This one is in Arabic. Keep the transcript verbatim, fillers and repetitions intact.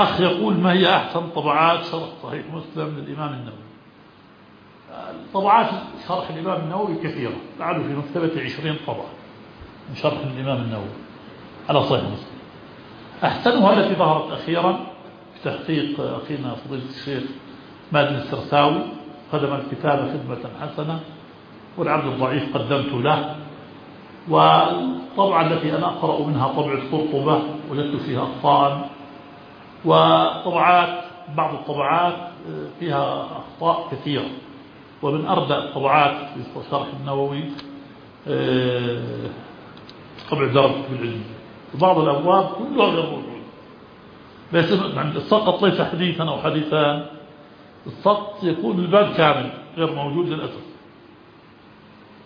أخ يقول: ما هي أحسن طبعات شرح صحيح مسلم للإمام النووي؟ طبعات شرح الإمام النووي كثيرة، تعالوا في مكتبة عشرين طبعة من شرح الإمام النووي على صحيح مسلم. أحسنها التي ظهرت أخيرا بتحقيق أخينا فضيلة الشيخ مادن السرساوي، خدم الكتاب خدمة حسنة، والعبد الضعيف قدمت له. والطبعة التي أنا أقرأ منها طبعة قرطبة وجدت فيها أخطاء، وطبعات بعض الطبعات فيها أخطاء كثيرة. ومن أردأ الطبعات في شرح النووي طبع درجة بالعلم، وبعض الأبواب كلها غير موجودة. بس السقط ليس حديثا أو حديثان، السقط يكون الباب كامل غير موجود للأسف.